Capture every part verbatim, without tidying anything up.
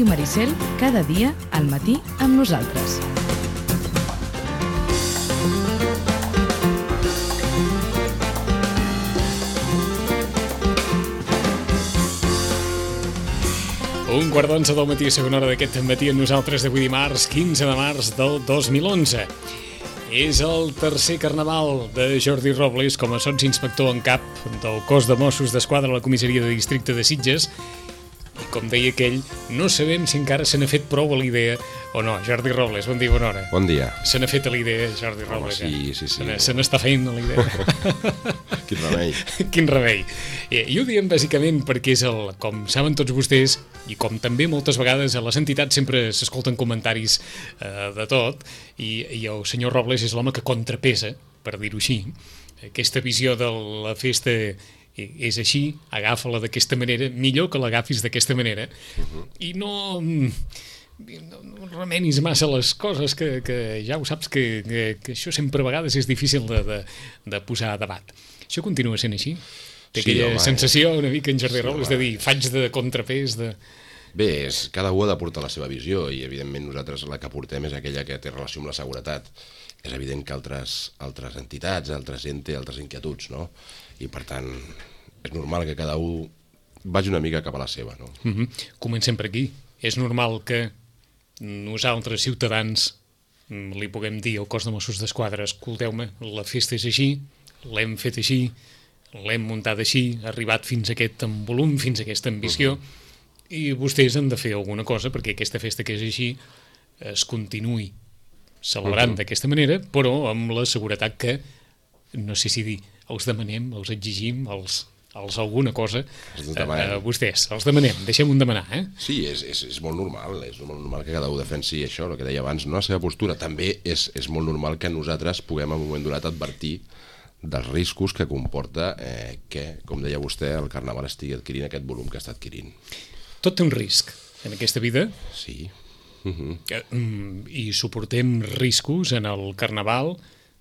Ràdio Maricel, cada dia al matí amb nosaltres. Un quart d'onze del matí, segona hora d'aquest matí amb nosaltres d'avui dimarts, quinze de març del dos mil onze. És el tercer carnaval de Jordi Robles com a sotsinspector en cap del cos de Mossos d'Esquadra a la comissaria de districte de Sitges. I com deia aquell, no sabem si encara se n'ha fet prou a l'idea o no. Jordi Robles, bon dia, bona hora. Bon dia. Se n'ha fet a l'idea, Jordi Robles. Home, sí, sí, sí. Se n'està fent a l'idea. Quin remei. Quin remei. I ho diem bàsicament perquè és el, com saben tots vostès, i com també moltes vegades a les entitats sempre s'escolten comentaris eh, de tot, i, i el senyor Robles és l'home que contrapesa, per dir-ho així, aquesta visió de la festa és així, agafa-la d'aquesta manera, millor que l'agafis d'aquesta manera, uh-huh. i no... No, no remenis massa les coses que, que ja ho saps que, que, que això sempre a vegades és difícil de, de, de posar a debat. Això continua sent així? Té sí, aquella home, sensació una mica en Jordi sí, Robles de dir faig de contrapès de... Bé, és, cada un ha de portar la seva visió i evidentment nosaltres la que portem és aquella que té relació amb la seguretat. És evident que altres, altres entitats, altra gent té altres inquietuds, no? I per tant és normal que cada un vagi una mica cap a la seva, no? Mm-hmm. Comencem per aquí. És normal que nosaltres, ciutadans, li puguem dir al cos de Mossos d'Esquadra, escolteu-me, la festa és així, l'hem fet així, l'hem muntat així, ha arribat fins a aquest volum, fins a aquesta ambició, uh-huh. i vostès han de fer alguna cosa perquè aquesta festa que és així es continuï celebrant uh-huh. d'aquesta manera, però amb la seguretat que, no sé si dir, els demanem, els exigim, els... els alguna cosa, eh, vostès, els demanem, deixem-ho demanar, eh? Sí, és, és, és molt normal, és molt normal que cada un defensi això, el que deia abans, no la seva postura. També és, és molt normal que nosaltres puguem en un moment donat advertir dels riscos que comporta eh, que, com deia vostè, el carnaval estigui adquirint aquest volum que està adquirint. Tot té un risc en aquesta vida. Sí. Uh-huh. I suportem riscos en el carnaval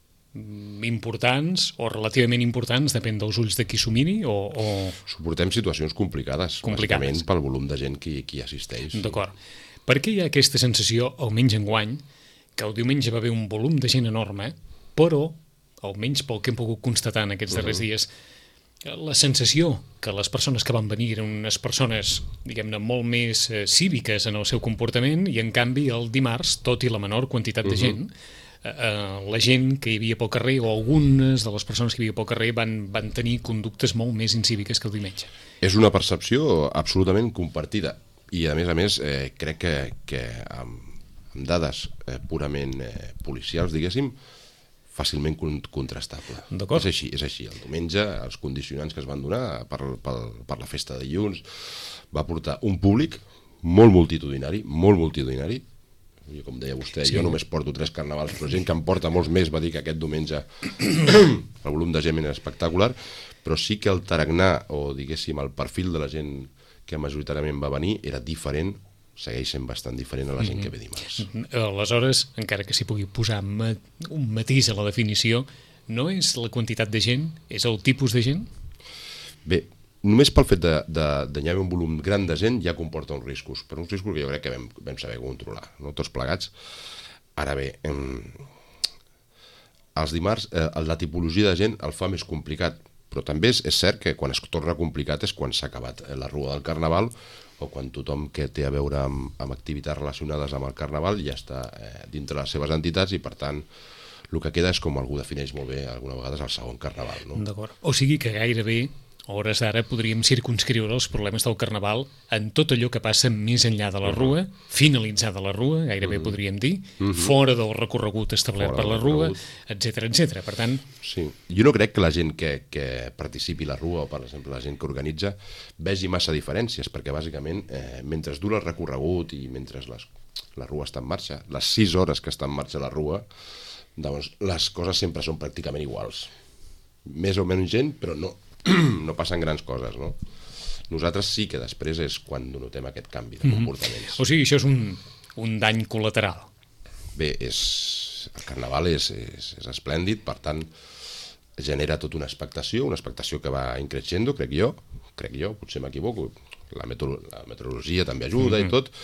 importants o relativament importants, depèn dels ulls de qui s'ho miri, o, o... Suportem situacions complicades, complicades. Bàsicament pel volum de gent que hi assisteix. D'acord. Per què hi ha aquesta sensació, almenys enguany, que el diumenge va haver un volum de gent enorme, però, almenys pel que hem pogut constatar en aquests darrers uh-huh. dies, la sensació que les persones que van venir eren unes persones, diguem-ne, molt més eh, cíviques en el seu comportament, i en canvi el dimarts, tot i la menor quantitat de uh-huh. gent, Uh, la gent que hi havia pel carrer o algunes de les persones que hi havia pel carrer van, van tenir conductes molt més incíviques que el diumenge. És una percepció absolutament compartida i a més a més eh, crec que, que amb, amb dades eh, purament eh, policials, diguéssim, fàcilment contrastable. És així, és així. El diumenge els condicionants que es van donar per, per, per la festa de dilluns va portar un públic molt multitudinari, molt multitudinari. Com deia vostè, sí. Jo només porto tres carnavals, però gent que en porta molts més va dir que aquest diumenge el volum de gent era espectacular, però sí que el tarannà, o diguéssim el perfil de la gent que majoritàriament va venir era diferent, segueix sent bastant diferent a la gent mm-hmm. que ve dimarts. Mm-hmm. Aleshores, encara que s'hi pugui posar un matís a la definició, no és la quantitat de gent, és el tipus de gent? Bé, només pel fet de, de, de hi haver un volum gran de gent ja comporta uns riscos, però uns riscos que jo crec que vam, vam saber controlar, no? Tots plegats. Ara bé, eh, els dimarts eh, la tipologia de gent el fa més complicat, però també és, és cert que quan es torna complicat és quan s'ha acabat la rua del carnaval o quan tothom que té a veure amb, amb activitats relacionades amb el carnaval ja està eh, dintre les seves entitats i per tant el que queda és com algú defineix molt bé alguna vegada el segon carnaval, no? D'acord. O sigui que gairebé a hores d'ara podríem circunscriure els problemes del carnaval en tot allò que passa més enllà de la rua, uh-huh. finalitzada la rua, gairebé uh-huh. podríem dir, uh-huh. fora del recorregut establert fora per la rua, etcètera, etcètera. Per tant... Sí. Jo no crec que la gent que, que participi a la rua, o per exemple la gent que organitza, vegi massa diferències, perquè bàsicament, eh, mentre dura el recorregut i mentre les, la rua està en marxa, les sis hores que està en marxa la rua, doncs les coses sempre són pràcticament iguals. Més o menys gent, però no no passen grans coses, no? Nosaltres sí que després és quan notem aquest canvi de comportaments. Mm-hmm. O sigui, això és un, un dany col·lateral. Bé, és, el carnaval és, és, és esplèndid, per tant, genera tota una expectació, una expectació que va increixendo, crec jo, crec jo, potser m'equivoco, la, meteo la meteorologia també ajuda mm-hmm. i tot,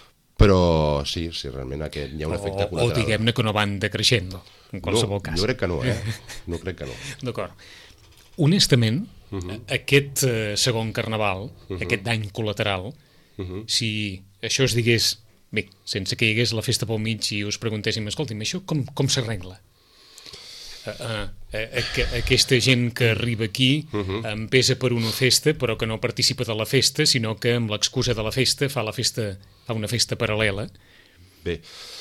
però sí, sí, realment aquest, hi ha un efecte o, col·lateral. O diguem-ne que no van decreixent, en qualsevol no, cas. Jo crec que no, eh? No crec que no. D'acord. Honestament, uh-huh. aquest eh, segon carnaval, uh-huh. aquest dany col·lateral, uh-huh. si això es digués, bé, sense que hi hagués la festa pel mig i us preguntéssim, escolti'm, això com, com s'arregla? Uh, uh, uh, aquesta gent que arriba aquí uh-huh. empesa per una festa però que no participa de la festa, sinó que amb l'excusa de la festa fa la festa fa una festa paral·lela. Bé,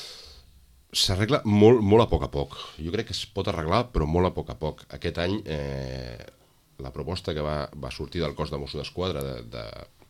s'arregla molt, molt a poc a poc. Jo crec que es pot arreglar, però molt a poc a poc. Aquest any eh, la proposta que va, va sortir del cos de Mossos d'Esquadra de, de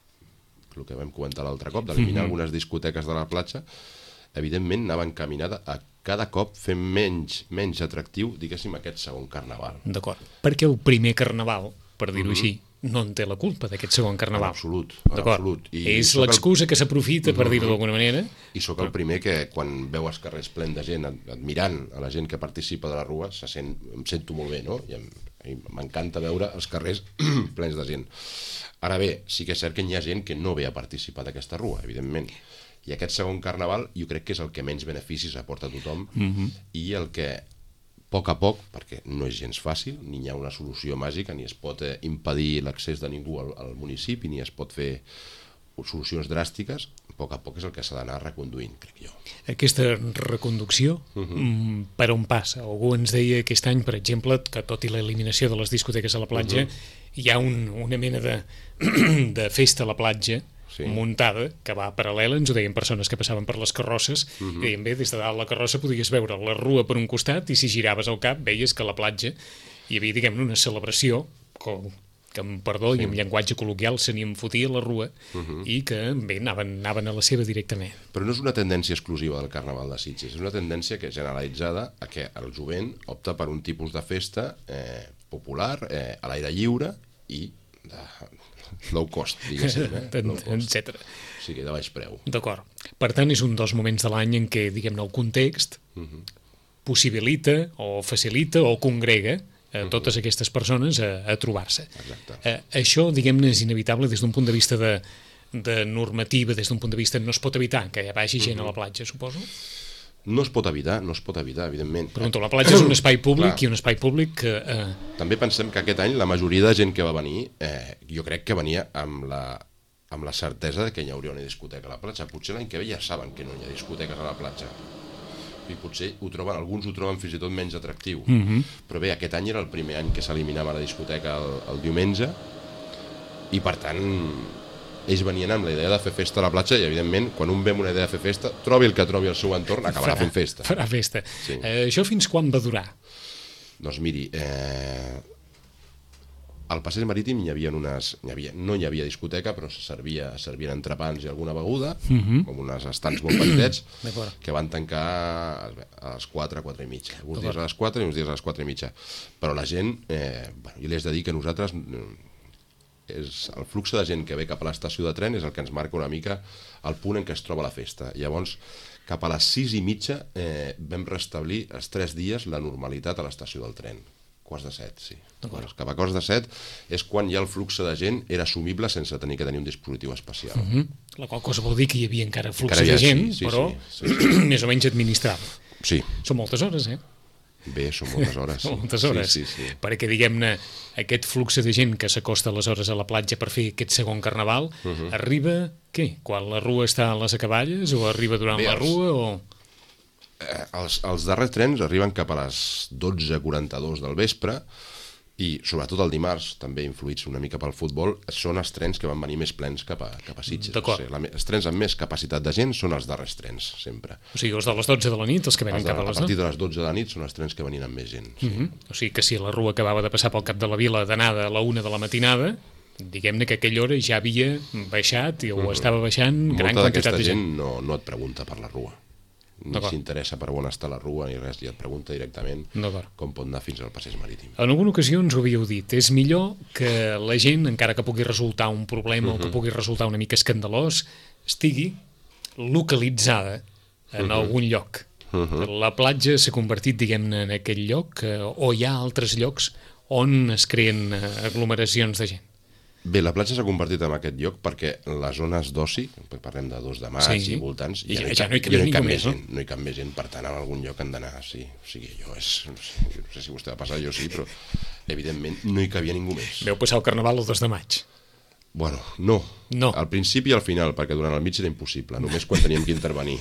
el que vam comentar l'altre cop, d'eliminar uh-huh. algunes discoteques de la platja, evidentment anava encaminada a cada cop fer menys, menys atractiu, diguéssim, aquest segon carnaval. D'acord. Perquè el primer carnaval, per dir-ho uh-huh. així, no en té la culpa d'aquest segon carnaval. En absolut, en absolut. I és l'excusa el... que s'aprofita, per dir-ho d'alguna manera. I sóc el primer que, quan veu els carrers plens de gent, admirant a la gent que participa de la rua, se sent, em sento molt bé, no? I m'encanta veure els carrers plens de gent. Ara bé, sí que és cert que hi ha gent que no ve a participar d'aquesta rua, evidentment. I aquest segon carnaval jo crec que és el que menys beneficis aporta a tothom uh-huh. i el que a poc a poc, perquè no és gens fàcil, ni hi ha una solució màgica, ni es pot eh, impedir l'accés de ningú al, al municipi, ni es pot fer solucions dràstiques, a poc a poc és el que s'ha d'anar reconduint, crec jo. Aquesta reconducció, uh-huh. per on passa? Algú ens deia aquest any, per exemple, que tot i l'eliminació de les discoteques a la platja, uh-huh. hi ha un, una mena de, de festa a la platja, sí. muntada, que va paral·lela, ens ho deien persones que passaven per les carrosses, uh-huh. i deien, bé, des de dalt la carrossa podies veure la rua per un costat i si giraves el cap veies que a la platja hi havia, diguem-ne, una celebració, com, que amb perdó sí. i amb llenguatge col·loquial se n'hi enfotia la rua uh-huh. i que, bé, anaven, anaven a la seva directament. Però no és una tendència exclusiva del Carnaval de Sitges, és una tendència que és generalitzada a que el jovent opta per un tipus de festa eh, popular, eh, a l'aire lliure i de low cost, diguéssim, eh? etcètera. O sigui, de baix preu. D'acord. Per tant, és un dels moments de l'any en què, diguem-ne, el context uh-huh. possibilita o facilita o congrega a totes aquestes persones a, a trobar-se. Exacte. Eh, això, diguem-ne, és inevitable des d'un punt de vista de, de normativa, des d'un punt de vista no es pot evitar que hi vagi gent uh-huh. a la platja, suposo? No es pot evitar, no es pot evitar, evidentment. Pregunto, la platja és un espai públic i un espai públic que... Eh... També pensem que aquest any la majoria de gent que va venir, eh, jo crec que venia amb la, amb la certesa de que hi hauria una discoteca a la platja. Potser l'any que ve ja saben que no hi ha discoteques a la platja. I potser ho troben, alguns ho troben fins i tot menys atractiu. Mm-hmm. Però bé, aquest any era el primer any que s'eliminava la discoteca el, el diumenge i per tant ells venien amb la idea de fer festa a la platja i evidentment quan un ve amb una idea de fer festa, trobi el que trobi al seu entorn, acabarà farà, fent festa. Farà festa. Sí. Eh, això fins quan va durar? Doncs miri, eh, al passeig marítim hi havia unes, hi havia, no hi havia discoteca, però se servia, servien entrepans i alguna beguda, uh-huh. com unes estants molt petitets, que van tancar a les quatre, quatre i mitja. Uns dies a les quatre i uns dies a les quatre i mitja. Però la gent, eh, bueno, jo li haig de dir que nosaltres, és, el flux de gent que ve cap a l'estació de tren és el que ens marca una mica el punt en què es troba la festa. Llavors, cap a les sis i mitja eh, vam restablir els tres dies la normalitat a l'estació del tren. Quarts de set, sí. Cap a quarts de set és quan ja el flux de gent era assumible sense tenir que tenir un dispositiu especial. Uh-huh. La qual cosa vol dir que hi havia encara flux encara de gent, sí, sí, però sí, sí, sí. més o menys administrable. Sí. Són moltes hores, eh? Bé, són moltes hores. Sí. moltes hores, sí, sí, sí. perquè, diguem-ne, aquest flux de gent que s'acosta aleshores a la platja per fer aquest segon carnaval, uh-huh. arriba, què? Quan la rua està a les acaballes o arriba durant Bé, la els... rua o... Eh, els, els darrers trens arriben cap a les dotze quaranta-dos del vespre i sobretot el dimarts, també influïts una mica pel futbol, són els trens que van venir més plens cap a, cap a Sitges. D'acord. O sigui, la, els trens amb més capacitat de gent són els darrers trens, sempre. O sigui, els de les dotze de la nit, els que venen els de, cap a les... A partir de les dotze de la nit són els trens que venien amb més gent. Sí. Uh-huh. O sigui que si la rua acabava de passar pel cap de la vila d'anada a la una de la matinada, diguem-ne que a aquella hora ja havia baixat i o uh-huh. estava baixant gran Molta quantitat de gent. gent no, no et pregunta per la rua. Ni s'interessa per on està la rua ni res, i et pregunta directament com pot anar fins al passeig marítim. En alguna ocasió ens ho havíeu dit, és millor que la gent, encara que pugui resultar un problema uh-huh. o que pugui resultar una mica escandalós, estigui localitzada en uh-huh. algun lloc. Uh-huh. La platja s'ha convertit, diguem-ne, en aquell lloc, o hi ha altres llocs on es creen aglomeracions de gent? Bé, la platja s'ha convertit en aquest lloc perquè les zones d'oci, parlem de dos de maig Sí. i voltants, I ja, ja no hi, no hi ca- cabia ja no hi cap ningú més més, no? gent, no hi cap més gent, per tant, en algun lloc han d'anar, sí. O sigui, jo és, no sé, no sé si vostè va passar, jo sí, però evidentment no hi cabia ningú més. Veu passar el Carnaval el dos de maig. Bueno, no. No. Al principi i al final, perquè durant el mig era impossible, només quan teníem que intervenir.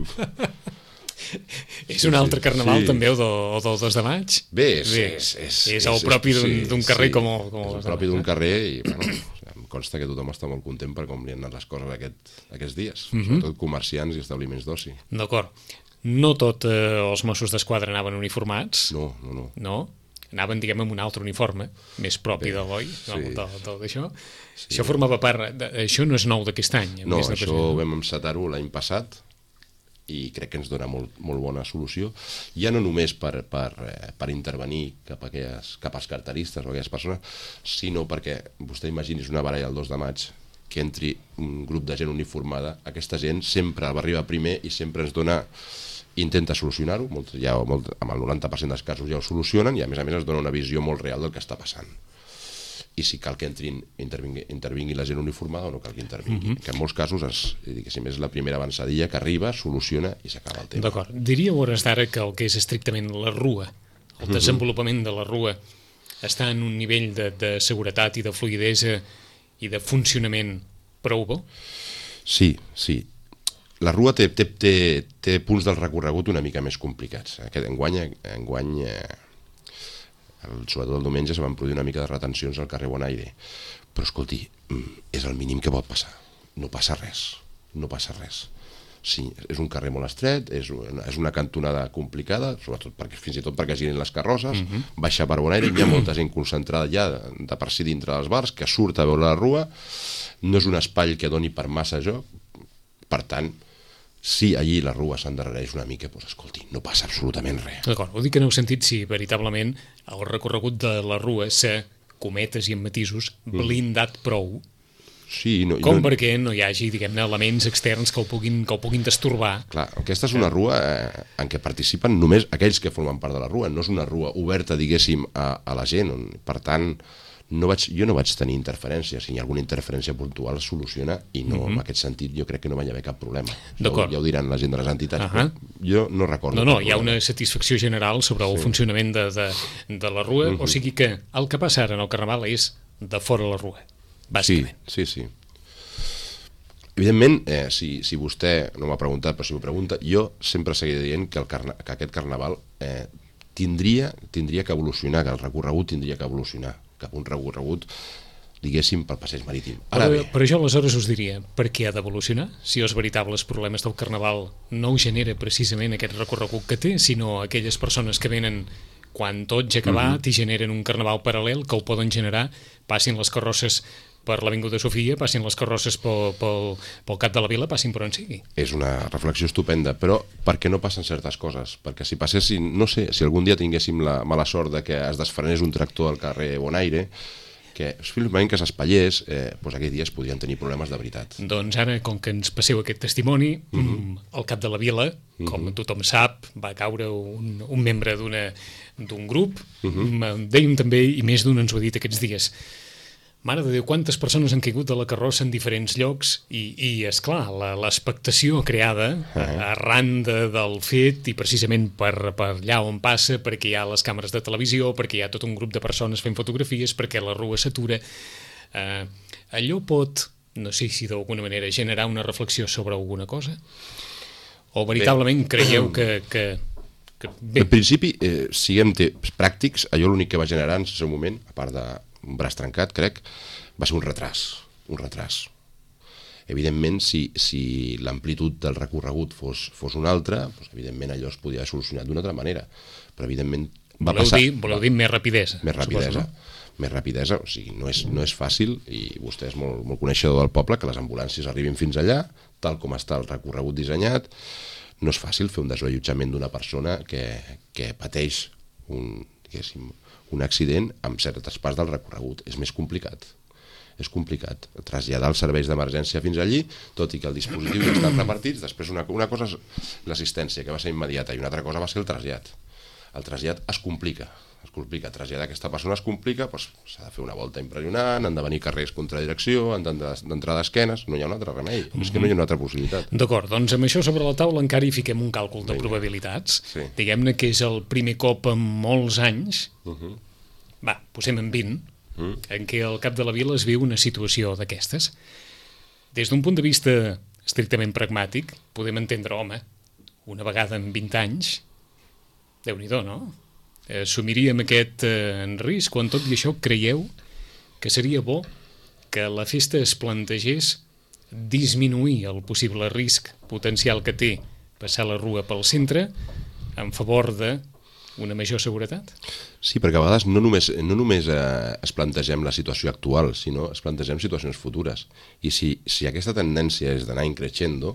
És un altre Carnaval sí. també, o, do, o del dos de maig? Bé, és... Bé, és, és, és el propi d'un sí, d'un carrer sí, com el, com és el el dos de propi maig, d'un eh? carrer i, bueno, em consta que tothom està molt content per com li han anat les coses aquest, aquests dies, Mhm. sobretot comerciants i establiments d'oci. D'acord. No tot eh, els Mossos d'Esquadra anaven uniformats, No, no, no. no? Anaven, diguem, amb un altre uniforme, més propi de l'O I, no? sí. de, de, d'això. Sí. Això formava part... De, això no és nou d'aquest any. en No, més de això present, vam encetar-ho l'any passat i crec que ens dona molt, molt bona solució. Ja no només per, per, eh, per intervenir cap, a aquelles, cap als carteristes o aquelles persones, sinó perquè vostè imagini's una baralla el dos de maig que entri un grup de gent uniformada, aquesta gent sempre va arribar primer i sempre ens dona, intenta solucionar-ho, molt, ja, molt, amb el noranta per cent dels casos ja ho solucionen i a més a més ens dona una visió molt real del que està passant. I si cal que entrin, intervingui, intervingui la gent uniformada o no cal que intervingui. Mm-hmm. Que en molts casos és, diguéssim, és la primera avançadilla que arriba, soluciona i s'acaba el tema. D'acord. Diria a hores d'ara que el que és estrictament la rua, el desenvolupament de la rua, està en un nivell de, de seguretat i de fluidesa i de funcionament prou bo? Sí, sí. La rua té, té, té, té punts del recorregut una mica més complicats. Aquest enguany, enguany eh, el, sobretot el diumenge se van produir una mica de retencions al carrer Bonaire. Però escolti, és el mínim que pot passar. No passa res. No passa res. Sí, és un carrer molt estret, és una, és una cantonada complicada, sobretot perquè, fins i tot perquè es giren les carrosses, uh-huh. baixar per Bonaire, hi ha molta gent concentrada ja de, de per si dintre dels bars, que surt a veure la rua, no és un espai que doni per massa joc, per tant, si allí la rua s'endarrereix una mica, doncs escolti, no passa absolutament res. D'acord, ho dic en el sentit si veritablement el recorregut de la rua s'ha, cometes i amb matisos, blindat prou, Sí, no, com no, perquè no hi hagi, diguem-ne, elements externs que el puguin, que el puguin destorbar. Clar, aquesta és una rua eh, en què participen només aquells que formen part de la rua, no és una rua oberta, diguéssim, a, a la gent, on, per tant, no vaig, jo no vaig tenir interferència, si hi ha alguna interferència puntual es soluciona i no, mm-hmm. en aquest sentit jo crec que no va haver cap problema. D'acord. Ja ho diran la gent de les entitats, uh-huh. però jo no recordo. No, no, hi ha una satisfacció general sobre el sí. funcionament de, de, de la rua, mm-hmm. o sigui que el que passa ara en el Carnaval és de fora la rua, bàsicament. Sí, sí, sí. Evidentment, eh, si, si vostè no m'ha preguntat, però si m'ho pregunta, jo sempre seguiré dient que, el carna, que aquest Carnaval eh, tindria, tindria que evolucionar, que el recorregut tindria que evolucionar cap a un recorregut, diguéssim, pel passeig marítim. Ara però, bé, però jo aleshores us diria, per què ha d'evolucionar? Si els veritables problemes del Carnaval no ho genera precisament aquest recorregut que té, sinó aquelles persones que venen quan tot ja ha acabat mm-hmm. i generen un Carnaval paral·lel que el poden generar, passin les carrosses per l'Avinguda Sofia, passin les carrosses pel, pel, pel Cap de la Vila, passin per on sigui. És una reflexió estupenda, però per què no passen certes coses? Perquè si passessin, no sé, si algun dia tinguéssim la mala sort de que es desfrenés un tractor al carrer Bonaire, que simplement que s'espallés, eh, doncs aquell dia es podrien tenir problemes de veritat. Doncs ara, com que ens passeu aquest testimoni, mm-hmm. al Cap de la Vila, com mm-hmm. tothom sap, va caure un, un membre d'una d'un grup, mm-hmm. dèiem també, i més d'un ens ho ha dit aquests dies, mare de Déu, quantes persones han caigut de la carrossa en diferents llocs i, i esclar, l'expectació creada uh-huh. arran de, del fet i precisament per, per allà on passa, perquè hi ha les càmeres de televisió, perquè hi ha tot un grup de persones fent fotografies, perquè la rua s'atura, eh, allò pot, no sé si d'alguna manera, generar una reflexió sobre alguna cosa? O veritablement bé. Creieu que... que que bé. En principi, eh, siguem pràctics, allò l'únic que va generar en el seu moment, a part de un braç trencat, crec, va ser un retras, un retras. Evidentment, si, si l'amplitud del recorregut fos, fos una altra, doncs, evidentment allò es podia haver solucionat d'una altra manera, però evidentment va voleu passar... Dir, voleu dir més rapidesa. Més rapidesa, suposo, no? Més rapidesa, o sigui, no és, no és fàcil, i vostè és molt, molt coneixedor del poble, que les ambulàncies arribin fins allà, tal com està el recorregut dissenyat. No és fàcil fer un desallotjament d'una persona que, que pateix un, diguéssim, un accident amb certes parts del recorregut. És més complicat. És complicat. Traslladar els serveis d'emergència fins allí, tot i que el dispositiu ja estan repartits, després una, una cosa és l'assistència, que va ser immediata, i una altra cosa va ser el trasllat. el trasllat es complica. Es complica, traslladar aquesta persona es complica, doncs s'ha de fer una volta impressionant, han de venir carrers contra direcció, han d'entrar d'esquenes, no hi ha un altre remei, mm-hmm. és que no hi ha una altra possibilitat. D'acord, doncs amb això sobre la taula encara hi fiquem un càlcul de probabilitats, sí. Diguem-ne que és el primer cop en molts anys, uh-huh. va, posem en vint, uh-huh. en què al cap de la vila es viu una situació d'aquestes. Des d'un punt de vista estrictament pragmàtic, podem entendre, home, una vegada en vint anys, Déu-n'hi-do, no? Assumiríem aquest eh, risc, quan tot i això creieu que seria bo que la festa es plantegés disminuir el possible risc potencial que té passar la rua pel centre en favor d'una major seguretat? Sí, perquè a vegades no només, no només eh, es plantegem la situació actual, sinó es plantegem situacions futures. I si, si aquesta tendència és d'anar increixendo,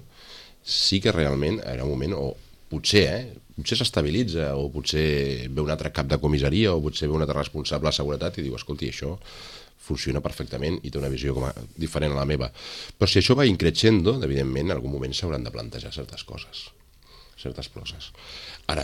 sí que realment era un moment, o potser, eh, potser s'estabilitza, o potser ve un altre cap de comissaria, o potser ve un altre responsable de seguretat i diu, escolti, això funciona perfectament i té una visió com a diferent a la meva. Però si això va increixendo, evidentment, en algun moment s'hauran de plantejar certes coses, certes coses. Ara,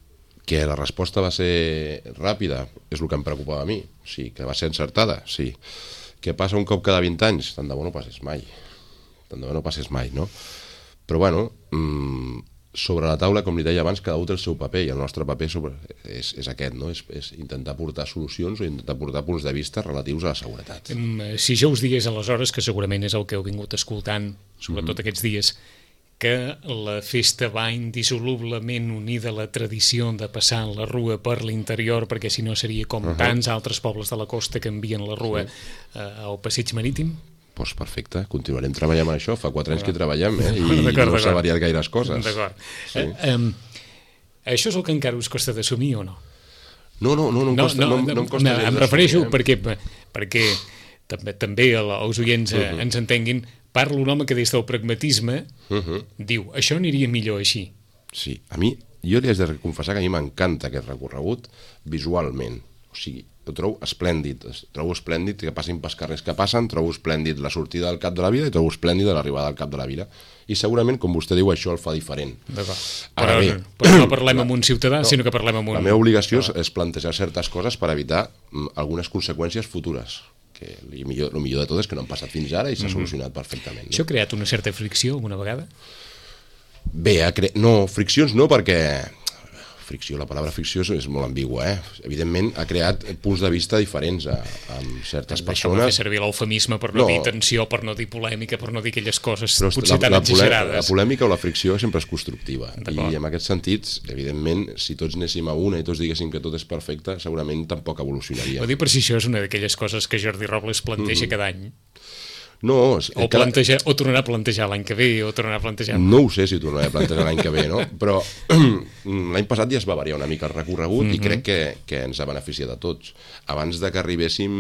que la resposta va ser ràpida és el que em preocupava a mi. Sí, que va ser encertada, sí. Que passa un cop cada vint anys? Tant de bo no passés mai. Tant de bo no passés mai, no? Però, bueno, mmm, sobre la taula, com li deia abans, cada un té el seu paper, i el nostre paper sobre, és, és aquest, no? És, és intentar portar solucions o intentar portar punts de vista relatius a la seguretat. Si jo us digués aleshores, que segurament és el que heu vingut escoltant, sobretot mm-hmm. aquests dies, que la festa va indissolublement unida a la tradició de passar la rua per l'interior, perquè si no seria com uh-huh. tants altres pobles de la costa que envien la rua sí. uh, al passeig marítim? Doncs perfecte, continuarem treballant amb això, fa quatre anys que treballem, eh? I no s'ha variat gaires coses. D'acord. Sí. Uh, um, això és el que encara us costa d'assumir o no? No, no, no, no em costa, no, no, no, no em costa no, em refereixo eh? perquè, perquè també, també els oients uh-huh. ens entenguin. Parla un home que des del pragmatisme uh-huh. diu, això aniria millor així. Sí, a mi, jo li haig de confessar que a mi m'encanta aquest recorregut visualment. O sigui, ho trobo esplèndid, trobo esplèndid que passin pels carrers que passen, trobo esplèndid la sortida del Cap de la Vila i trobo esplèndid l'arribada al Cap de la Vila. I segurament, com vostè diu, això el fa diferent. D'acord. Però, bé, però no parlem la, amb un ciutadà, no, sinó que parlem amb un... La meva obligació és, és plantejar certes coses per evitar m, algunes conseqüències futures. Que el millor, el millor de tot és que no han passat fins ara i s'ha mm-hmm. solucionat perfectament. No? Això ha creat una certa fricció alguna vegada? Bé, cre... no, friccions no, perquè fricció, la paraula fricció és molt ambigua, eh? Evidentment ha creat punts de vista diferents a, a certes persones. Deixeu-me fer servir l'eufemisme per no, no dir tensió, per no dir polèmica, per no dir aquelles coses però potser la, tan la exagerades. La polèmica o la fricció sempre és constructiva i en aquests sentits, evidentment, si tots anéssim a una i tots diguéssim que tot és perfecte, segurament tampoc evolucionaria. Ho dic per si això és una d'aquelles coses que Jordi Robles planteja mm-hmm. cada any. No, o, planteja, o tornarà a plantejar l'any que ve o tornarà a plantejar... No ho sé si ho tornarà a plantejar l'any que ve, no? Però l'any passat ja es va variar una mica el recorregut mm-hmm. i crec que, que ens ha beneficiat a tots. Abans de que arribéssim,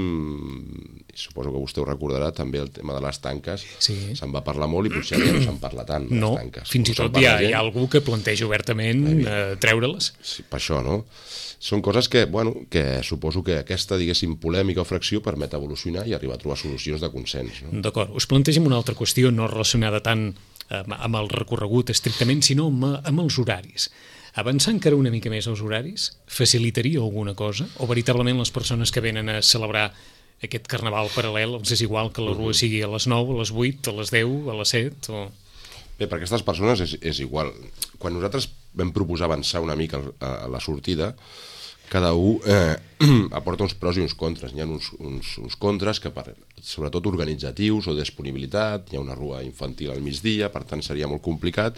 suposo que vostè ho recordarà, també el tema de les tanques, sí. se'n va parlar molt i potser ja no se'n parla tant, de no, les tanques. Fins i tot hi ha, hi ha algú que planteja obertament eh, treure-les. Sí, per això, no? Són coses que, bueno, que suposo que aquesta, diguéssim, polèmica o fracció permet evolucionar i arribar a trobar solucions de consens. No? D'acord. Us plantegem una altra qüestió no relacionada tant amb el recorregut estrictament, sinó amb, amb els horaris. Avançar encara una mica més els horaris facilitaria alguna cosa? O veritablement les persones que venen a celebrar aquest carnaval paral·lel els és igual que la rua sigui a les nou, a les vuit, a les deu, a les set? O... Bé, per aquestes persones és, és igual. Quan nosaltres vam proposar avançar una mica a la sortida, cada un eh, aporta uns pros i uns contres. Hi ha uns, uns, uns contres que, per, sobretot organitzatius o disponibilitat, hi ha una rua infantil al migdia, per tant seria molt complicat.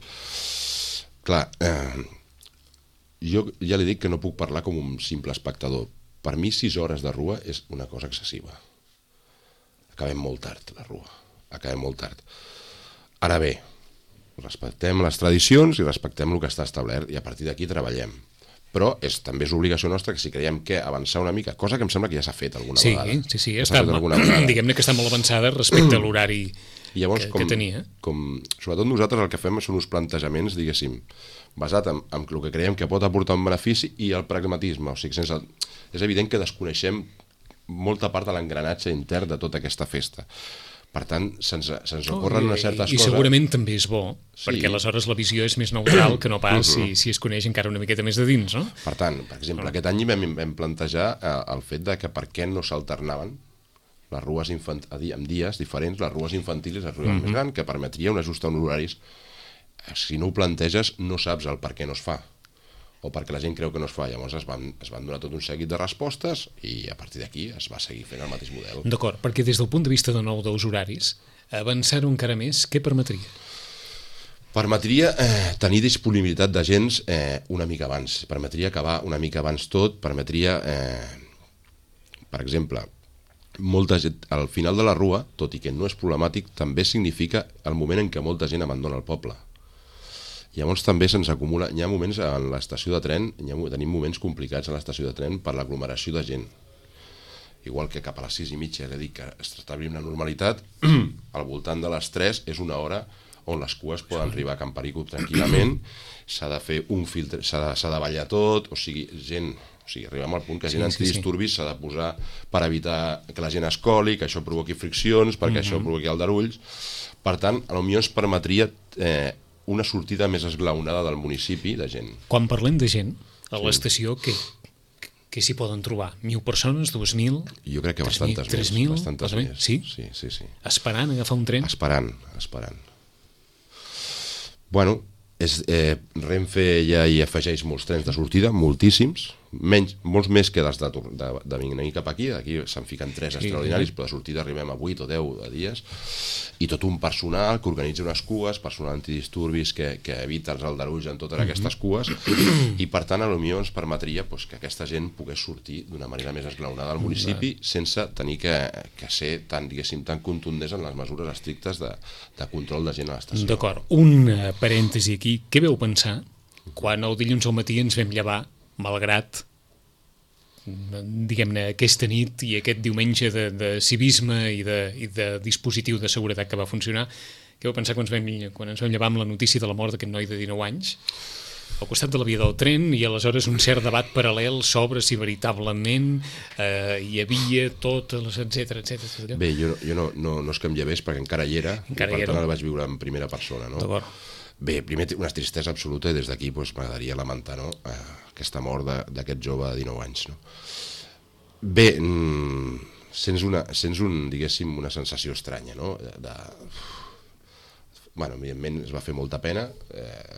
Clar, eh, jo ja li dic que no puc parlar com un simple espectador. Per mi, sis hores de rua és una cosa excessiva. Acabem molt tard, la rua. Acabem molt tard. Ara bé, respectem les tradicions i respectem el que està establert i a partir d'aquí treballem. Però és, també és obligació nostra que si creiem que avançar una mica, cosa que em sembla que ja s'ha fet alguna sí, vegada. Sí, sí, està, diguem-ne que està molt avançada respecte a l'horari que, com, que tenia. Com, sobretot nosaltres el que fem són uns plantejaments, diguéssim, basat en, en el que creiem que pot aportar un benefici i el pragmatisme. O sigui, sense, és evident que desconeixem molta part de l'engranatge intern de tota aquesta festa. Per tant, se'ns se'ns ocorren unes certes I coses... I segurament també és bo, Sí. perquè aleshores la visió és més neutral que no pas si, si es coneix encara una miqueta més de dins, no? Per tant, per exemple, aquest any vam, vam plantejar eh, el fet de que per què no s'alternaven les rues infant... en dies diferents, les rues infantils i les rues mm -hmm. més grans, que permetria un ajust en horaris. Si no ho planteges, no saps el per què no es fa, o perquè la gent creu que no es fa. Llavors es van, es van donar tot un seguit de respostes i a partir d'aquí es va seguir fent el mateix model. D'acord, perquè des del punt de vista de nou dels horaris, avançar-ho encara més, què permetria? Permetria eh, tenir disponibilitat d'agents eh, una mica abans, permetria acabar una mica abans tot, permetria, eh, per exemple, molta gent, al final de la rua, tot i que no és problemàtic, també significa el moment en què molta gent abandona el poble. Llavors també se'ns acumula, hi ha moments a l'estació de tren, hi ha, tenim moments complicats a l'estació de tren per l'aglomeració de gent. Igual que cap a les sis i mitja, és a dir, que establim una normalitat, al voltant de les tres és una hora on les cues poden arribar a Can Perico tranquil·lament, s'ha de fer un filtre, s'ha de, de ballar tot, o sigui, gent... O sigui, arribem al punt que gent sí, antidisturbis s'ha sí, sí. de posar per evitar que la gent es coli, que això provoqui friccions, perquè mm-hmm. això provoqui aldarulls. Per tant, potser ens permetria eh, una sortida més esglaonada del municipi de gent. Quan parlem de gent, a sí. l'estació, què, què s'hi poden trobar? Mil persones, dues mil? Jo crec que bastantes tres mil, més. Bastantes més. Sí? Sí, sí, sí. Esperant agafar un tren? Esperant, esperant. Bueno, és, eh, Renfe ja hi afegeix molts trens de sortida, moltíssims, menys, molts més que dels de, de, de venir cap aquí, aquí se'n fiquen tres sí, extraordinaris, sí. però de sortida arribem a vuit o deu dies, i tot un personal que organitza unes cues, personal antidisturbis que, que evita els aldarulls en totes uh -huh. aquestes cues, i per tant potser ens permetria pues, que aquesta gent pogués sortir d'una manera més esglaonada al municipi uh -huh. sense tenir que, que ser tan, diguéssim, tan contundents en les mesures estrictes de, de control de gent a l'estació. D'acord, un uh, parèntesi aquí, què veu pensar quan el dilluns al matí ens vam llevar malgrat, diguem-ne, aquesta nit i aquest diumenge de, de civisme i de, i de dispositiu de seguretat que va funcionar, què vau pensar quan ens, vam, quan ens vam llevar amb la notícia de la mort d'aquest noi de dinou anys al costat de la via del tren, i aleshores un cert debat paral·lel sobre si veritablement eh, hi havia tot, etcètera, etcètera. Bé, jo, jo no, no, no és que em llevés perquè encara hi era, encara i per tant el vaig viure en primera persona, no? D'acord. Bé, primer una tristesa absoluta, i des d'aquí doncs, m'agradaria lamentar, no? eh, aquesta mort d'aquest jove de dinou anys. No? Bé, mm, sents, una, sents un, diguéssim, una sensació estranya, no? De, de... Bueno, evidentment es va fer molta pena, eh,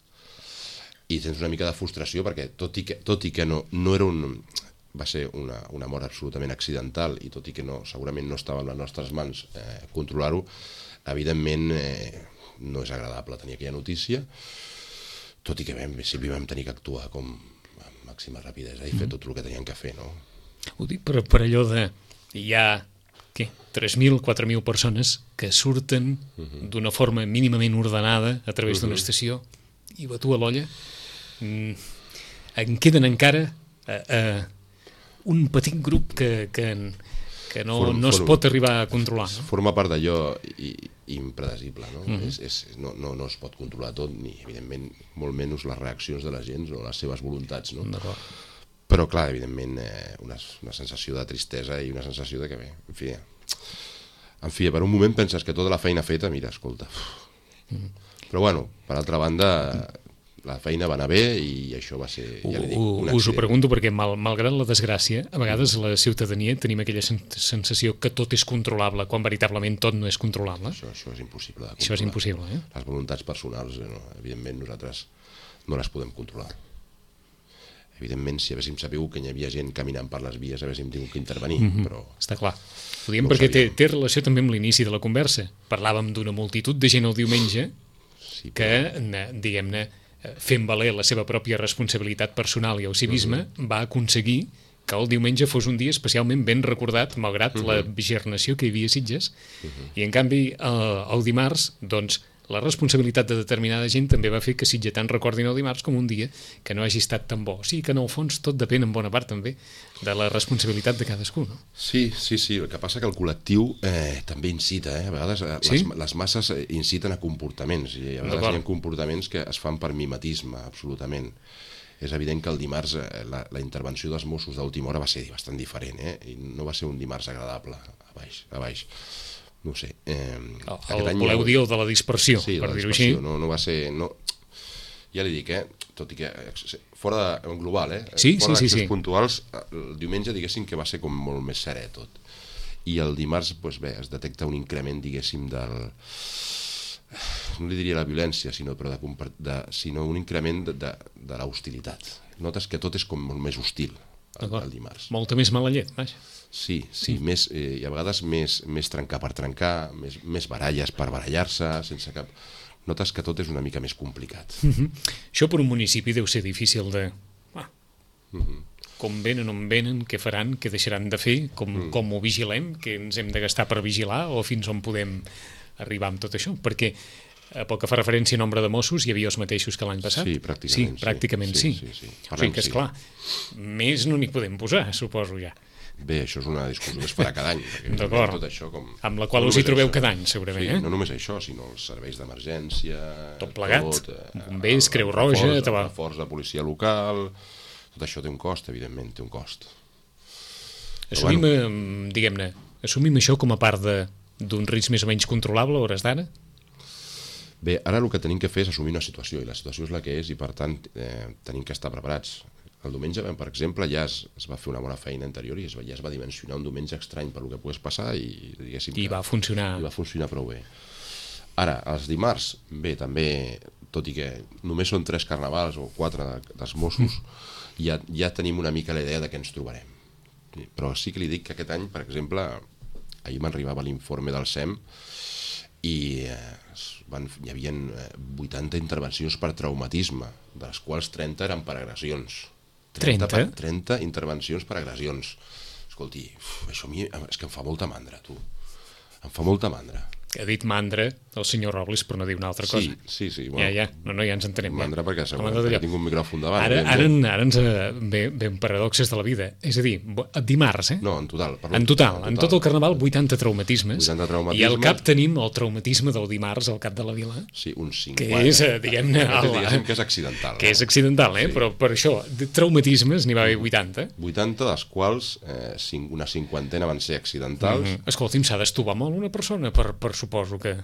i tens una mica de frustració perquè tot i que, tot i que no, no era un... va ser una, una mort absolutament accidental, i tot i que no, segurament no estava en les nostres mans eh, controlar-ho, evidentment... Eh, no és agradable tenir aquella notícia, tot i que vam, sempre vam tenir que actuar com amb màxima rapidesa i fer tot el que teníem que fer, no? Ho dic per, per allò de hi ha, què, tres mil, quatre mil persones que surten uh -huh. d'una forma mínimament ordenada a través uh -huh. d'una estació i batu a l'olla. Mm, en queden encara eh, eh, un petit grup que, que, que no, form, no es form, pot arribar a controlar. No? Forma part d'allò impredecible, no? Uh-huh. és, és, no, no, no es pot controlar tot, ni evidentment molt menys les reaccions de la gent o les seves voluntats, no? Però clar, evidentment eh, una, una sensació de tristesa i una sensació de que bé, en fi, en fi, per un moment penses que tota la feina feta, mira, escolta, uh-huh. però bueno, per altra banda la feina va anar bé i això va ser, ja li dic, un accident. Us ho pregunto perquè, mal, malgrat la desgràcia, a vegades la ciutadania tenim aquella sensació que tot és controlable, quan veritablement tot no és controlable. Això, això és impossible de controlar. Això és impossible, eh? Les voluntats personals, no, evidentment, nosaltres no les podem controlar. Evidentment, si haguéssim sabut que hi havia gent caminant per les vies, haguéssim tingut que intervenir, mm-hmm. però... Està clar. Ho diem no perquè té, té relació també amb l'inici de la conversa. Parlàvem d'una multitud de gent el diumenge sí, però... que, diguem-ne, fent valer la seva pròpia responsabilitat personal i el civisme, uh-huh. va aconseguir que el diumenge fos un dia especialment ben recordat, malgrat uh-huh. la vigernació que hi havia a Sitges, uh-huh. i en canvi el, el dimarts, doncs, la responsabilitat de determinada gent també va fer que sitgetans recordin el dimarts com un dia que no hagi estat tan bo. Sí que en el fons tot depèn en bona part també de la responsabilitat de cadascú, no? Sí, sí, sí. El que passa que el col·lectiu eh, també incita, eh? A vegades eh, sí? les, les masses inciten a comportaments, i a vegades hi ha comportaments que es fan per mimetisme, absolutament. És evident que el dimarts eh, la, la intervenció dels Mossos d'última hora va ser bastant diferent, eh? I no va ser un dimarts agradable, a baix, a baix. no ho sé. Eh, el, el voleu dir el de la dispersió, sí, per dir-ho així. No, no va ser... No, ja li dic, eh? Tot i que fora de, en global, eh? Sí, fora sí, sí, d'accions sí. puntuals, el diumenge diguéssim que va ser com molt més serè tot. I el dimarts, doncs bé, es detecta un increment, diguéssim, del... no li diria la violència, sinó, però de, de, sinó un increment de, de, de l'hostilitat. Notes que tot és com molt més hostil el, el dimarts. Molta més mala llet, vaja. Sí, sí, més, eh, i a vegades més, més trencar per trencar, més, més baralles per barallar-se, sense cap... Notes que tot és una mica més complicat. Mm-hmm. Això per un municipi deu ser difícil de... Ah, mm-hmm. Com venen, on venen, què faran, què deixaran de fer, com, mm. com ho vigilem, què ens hem de gastar per vigilar o fins on podem arribar amb tot això, perquè pel que fa referència a nombre de Mossos hi havia els mateixos que l'any passat? Sí, pràcticament sí. Pràcticament sí. sí. sí, sí. O sigui que, esclar, més no n'hi podem posar, suposo ja. Bé, això és una discussió que es farà cada any. D'acord, tot això com... amb la qual no us hi trobeu això. Cada any, segurament. Sí, eh? no només això, sinó els serveis d'emergència... Tot plegat, tot, eh, bombers, Creu Roja... El reforç de policia local... Tot això té un cost, evidentment, té un cost. Assumim, bueno, diguem-ne, assumim això com a part d'un risc més o menys controlable a hores d'ara? Bé, ara el que tenim que fer és assumir una situació, i la situació és la que és, i per tant eh, tenim que estar preparats. El diumenge, per exemple, ja es, es va fer una bona feina anterior i es va, ja es va dimensionar un diumenge estrany per el que pogués passar i diguéssim... I va funcionar. I va funcionar prou bé. Ara, els dimarts, bé, també, tot i que només són tres carnavals o quatre dels Mossos, mm. ja, ja tenim una mica la idea de què ens trobarem. Però sí que li dic que aquest any, per exemple, ahir m'arribava l'informe del S E M i eh, van, hi havia vuitanta intervencions per traumatisme, de les quals trenta eren per agressions. trenta? trenta intervencions per agressions. Escolti, uf, això a mi és que em fa molta mandra, tu. Em fa molta mandra. Ha dit mandra el senyor Robles, per no dir una altra cosa. Sí, sí, sí. Bueno, ja, ja, no, no, ja ens entenem. Mandra ja. perquè segurament que tinc un micròfon davant. Ara, ara, ara ens ve, ve paradoxes de la vida. És a dir, dimarts, eh? No, en total. Parlo, en total, en, en tot el carnaval, vuitanta traumatismes. vuitanta traumatismes. I al cap tenim el traumatisme del dimarts al cap de la vila. Sí, uns cinquanta. Que és, diguem-ne... Diguéssim que és accidental. Que és accidental, eh? Sí. Però per això, de traumatismes n'hi va haver vuitanta. vuitanta, dels quals eh, una cinquantena van ser accidentals. Mm-hmm. Escolti'm, s'ha d'estovar molt una persona, per, per suposo que...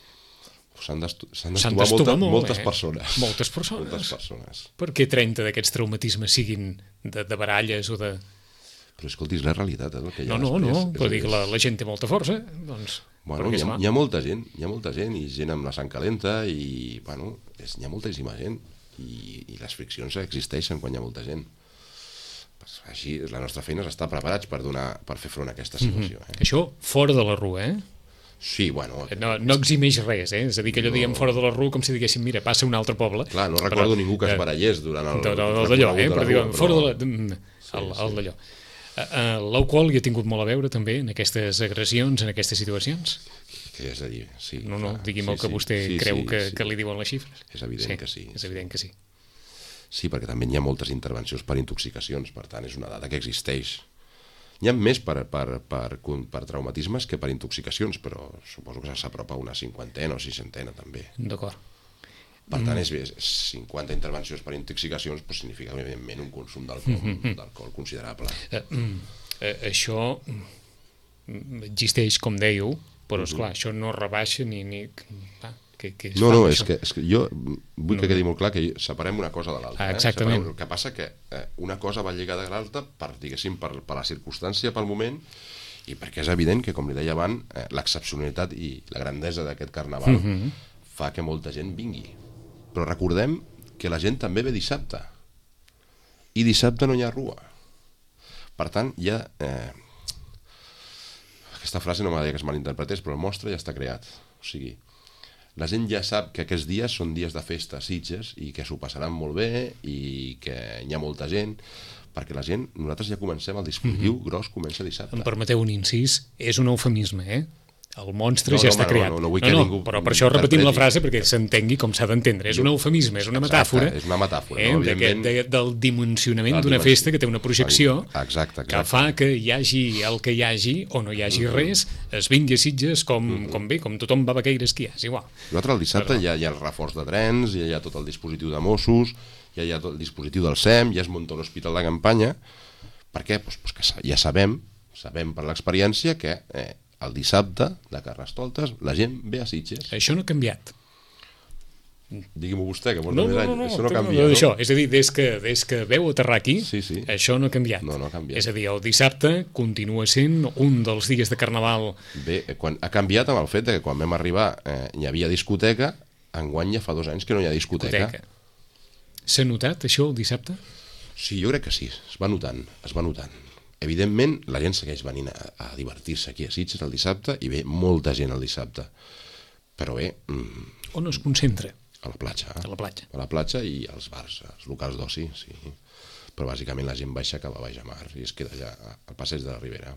S'han d'estovar molta, molt, moltes eh? persones. Moltes persones. Moltes persones. Per què trenta d'aquests traumatismes siguin de, de baralles o de... Però escolti, és la realitat, eh, el que hi ha no, no, després. No, però és, dic, la, la gent té molta força, doncs... Bueno, hi ha, hi ha molta gent, hi ha molta gent, i gent amb la sang calenta, i, bueno, és, hi ha moltíssima gent, i, i les friccions existeixen quan hi ha molta gent. Pues, així, la nostra feina és estar preparats per, donar, per fer front a aquesta situació. Eh? Mm-hmm. Això fora de la rua, eh? Sí, bueno... No, no eximeix res, eh? És a dir, que allò no... diguem fora de la rua com si diguéssim, mira, passa un altre poble. Clar, no recordo però, ningú que es barallés durant el... De, de, de, d'allò, eh? Però diguem, fora de la... El, sí, el d'allò. Uh, L'alcohol hi ha tingut molt a veure també en aquestes agressions, en aquestes situacions? Que és a dir, sí. No, no, digui'm sí, el que sí, vostè sí, creu sí, que, sí. que li diuen les xifres. És evident sí, que sí. És evident que sí. Sí, perquè també hi ha moltes intervencions per intoxicacions, per tant, és una dada que existeix. N'hi ha més per, per, per, per traumatismes que per intoxicacions, però suposo que s'apropa una cinquantena o seixantena també. D'acord. Per tant, és, és cinquanta intervencions per intoxicacions doncs significa, evidentment, un consum d'alcohol mm-hmm. d'alcohol considerable. Uh, mm, uh, això existeix, com dèieu, però, esclar, mm-hmm. això no rebaixa ni... ni ah, que, que no, no, és que, és que jo vull no. que quedi molt clar que separem una cosa de l'altra. Ah, exactament. Eh? Separem, el que passa que eh, una cosa va lligada a l'altra per, diguéssim, per, per la circumstància, pel moment, i perquè és evident que, com li deia abans, eh, l'excepcionalitat i la grandesa d'aquest carnaval mm-hmm. fa que molta gent vingui. Però recordem que la gent també ve dissabte. I dissabte no hi ha rua. Per tant, ja... Eh, aquesta frase no m'agradaria que es malinterpretés, però el mostre ja està creat. O sigui, la gent ja sap que aquests dies són dies de festa a Sitges i que s'ho passaran molt bé i que hi ha molta gent, perquè la gent, nosaltres ja comencem, el dispositiu mm-hmm. gros comença dissabte. Em permeteu un incís, és un eufemisme, eh? El monstre no, ja no, està no, creat. No, no, no vull no, que no, ningú però per això repetim la frase perquè s'entengui com s'ha d'entendre. És jo, un eufemisme, és una metàfora, exacte, és una metàfora eh, no, de, de, del dimensionament d'una festa que té una projecció exacte, exacte. que fa que hi hagi el que hi hagi o no hi hagi uh-huh. res, es vingui a Sitges com, uh-huh. com bé, com tothom va a Vaqueires que hi ha, és igual. Nosaltres el dissabte però... ja hi ha el reforç de trens, ja hi ha tot el dispositiu de Mossos, ja hi ha tot el dispositiu del S E M, ja es munta un hospital de campanya. Per què? Pues, pues que ja sabem, sabem per l'experiència que eh, el dissabte, de Carnestoltes, la gent ve a Sitges. Això no ha canviat. Digui-m'ho vostè, que porta No, més no, anys. no, no, això no no, canvia, no, no? això, és a dir, des que, des que veu aterrar aquí, Sí, sí. això no ha canviat. No, no ha canviat. És a dir, el dissabte continua sent un dels dies de Carnaval. Bé, quan, ha canviat amb el fet de que quan vam arribar eh, hi havia discoteca, enguany ja fa dos anys que no hi ha discoteca. discoteca. S'ha notat això el dissabte? Sí, jo crec que sí, es va notant, es va notant. Evidentment, la gent segueix venint a, a divertir-se aquí a Sitges el dissabte i ve molta gent el dissabte. Però bé... Mm, On es concentra? a la platja. A la platja. A la platja i als bars, als locals d'oci, sí. Però bàsicament la gent baixa cap a Baix a Mar i es queda allà al passeig de la Ribera.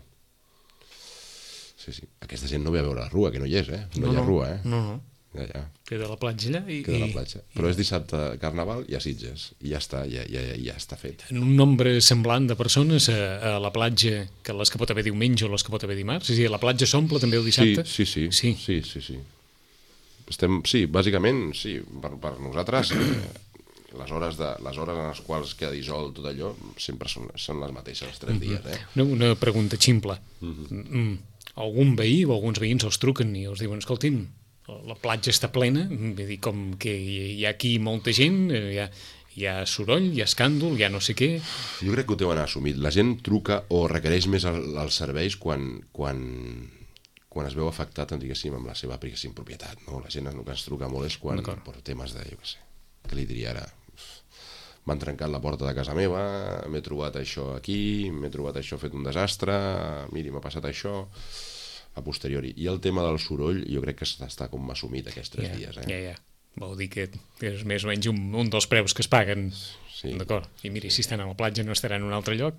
Sí, sí. Aquesta gent no ve a veure la rua, que no hi és, eh? No, no hi ha rua, eh? No, no. Ja, ja. Queda la platja allà i... Queda a la platja. Però és dissabte Carnaval i a Sitges. I ja està, ja, ja, ja està fet. En un nombre semblant de persones a, a la platja, que les que pot haver diumenge o les que pot haver dimarts, és a dir, la platja s'omple també el dissabte? Sí, sí, sí. Sí, sí, sí, sí. Estem, sí, bàsicament, sí, per, per nosaltres, eh, les, hores de, les hores en les quals queda dissolt tot allò sempre són, són les mateixes, els tres mm-hmm. dies. Eh? Una, una pregunta ximple. Mm-hmm. Mm, algun veí o alguns veïns els truquen i els diuen, escoltin, la platja està plena, vull dir, com que hi ha aquí molta gent, hi ha, hi ha soroll, hi ha escàndol, hi ha no sé què... Jo crec que ho deuen assumit. La gent truca o requereix més el, els serveis quan... quan quan es veu afectat, diguéssim, amb la seva, diguéssim, propietat, no? La gent el que ens truca molt és quan, per temes de, jo què sé, què li diria ara, m'han trencat la porta de casa meva, m'he trobat això aquí, m'he trobat això fet un desastre, miri, m'ha passat això, a posteriori. I el tema del soroll, jo crec que està com assumit aquests tres ja, dies. Eh? Ja, ja. Vol dir que és més o menys un, un dels preus que es paguen. Sí. D'acord. I miri, si estan a la platja no estaran en un altre lloc.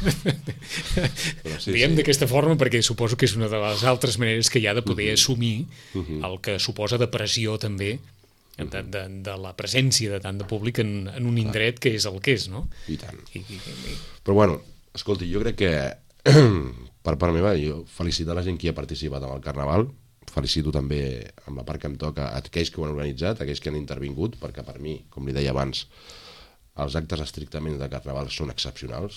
Però sí, Diem sí. d'aquesta forma perquè suposo que és una de les altres maneres que hi ha de poder uh-huh. assumir uh-huh. el que suposa de pressió també de, de, de la presència de tant de públic en, en un indret que és el que és, no? I tant. I, i, i... Però bueno, escolti, jo crec que per part meva, jo felicitar la gent que hi ha participat en el Carnaval, felicito també amb la part que em toca a aquells que ho han organitzat, a aquells que han intervingut, perquè per mi, com li deia abans, els actes estrictament de Carnaval són excepcionals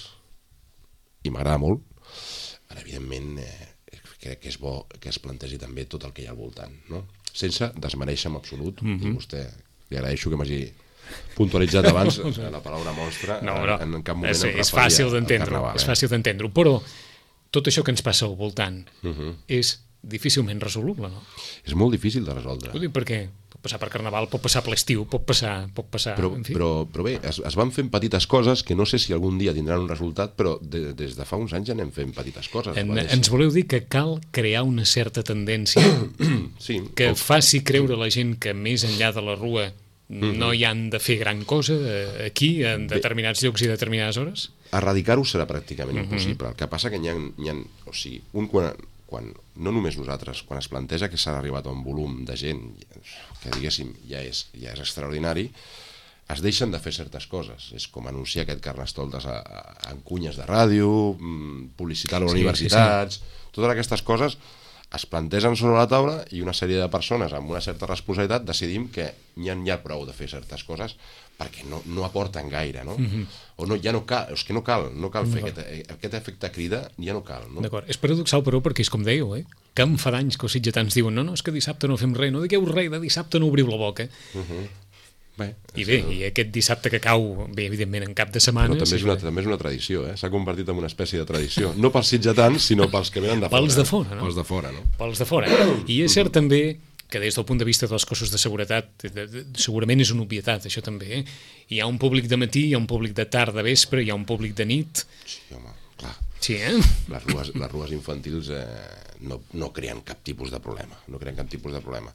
i m'agrada molt. Ara, evidentment, eh, crec que és bo que es plantegi també tot el que hi ha al voltant, no? Sense desmereixer en absolut, mm-hmm. i vostè li agraeixo que m'hagi puntualitzat abans la paraula monstre, no, no. En, en cap moment és, em és fàcil d'entendre-ho, eh? és fàcil d'entendre-ho, però tot això que ens passa al voltant uh-huh. és difícilment resoluble, no? És molt difícil de resoldre. Ho dic perquè pot passar per Carnaval, pot passar per l'estiu, pot passar... Pot passar però, en fi. però, però bé, es, es van fent petites coses que no sé si algun dia tindran un resultat, però de, des de fa uns anys anem fent petites coses. En, ens voleu dir que cal crear una certa tendència sí, que o... faci creure a la gent que més enllà de la rua mm-hmm. no hi han de fer gran cosa aquí, en determinats bé, llocs i determinades hores? Erradicar-ho serà pràcticament mm-hmm. impossible. El que passa que n'hi ha, n'hi ha o sigui, un quan... quan, no només nosaltres, quan es planteja que s'ha arribat a un volum de gent que, diguéssim, ja és, ja és extraordinari, es deixen de fer certes coses. És com anunciar aquest Carnestoltes a, a, en cunyes de ràdio, publicitar a les sí, universitats, sí, sí. Totes aquestes coses es plantegen sobre la taula i una sèrie de persones amb una certa responsabilitat decidim que ja n'hi ha prou de fer certes coses perquè no, no aporten gaire, no? Mm-hmm. O no, ja no cal, és que no cal, no cal fer aquest, aquest efecte crida, ja no cal, no? D'acord, és paradoxal però perquè és com dèieu, eh? Que em fa d'anys que els sitgetans diuen no, no, és que dissabte no fem res, no digueu res, de dissabte no obriu la boca. Uh-huh. Bé, I bé, i aquest dissabte que cau, bé, evidentment, en cap de setmana... Però també és una, també és una tradició, eh? S'ha convertit en una espècie de tradició. No pels sitgetans, sinó pels que venen de fora. Pels de fora, no? Pels de fora, no? Pels de fora. I és cert també que des del punt de vista dels cossos de seguretat, de, de, segurament és una obvietat, això també, eh? Hi ha un públic de matí, hi ha un públic de tarda, vespre, hi ha un públic de nit... Sí, home, clar. Sí, eh? Les rues, les rues infantils eh, no, no creen cap tipus de problema, no creen cap tipus de problema.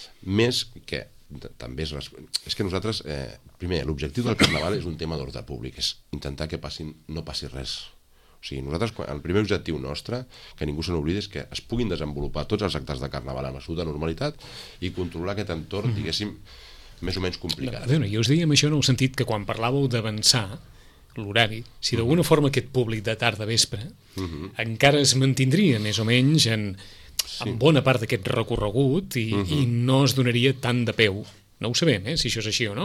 Més que també és... És que nosaltres, eh, primer, l'objectiu del Carnaval és un tema d'ordre públic, és intentar que passin, no passi res. O sigui, nosaltres, el primer objectiu nostre, que ningú se n'oblidi, és que es puguin desenvolupar tots els actes de Carnaval amb absoluta normalitat i controlar aquest entorn, diguéssim, més o menys complicat. No, jo us dèiem això en el sentit que quan parlàveu d'avançar l'horari, si d'alguna uh-huh. forma aquest públic de tarda-vespre uh-huh. encara es mantindria més o menys en, sí. en bona part d'aquest recorregut i, uh-huh. i no es donaria tant de peu. No ho sabem, eh, si això és així o no,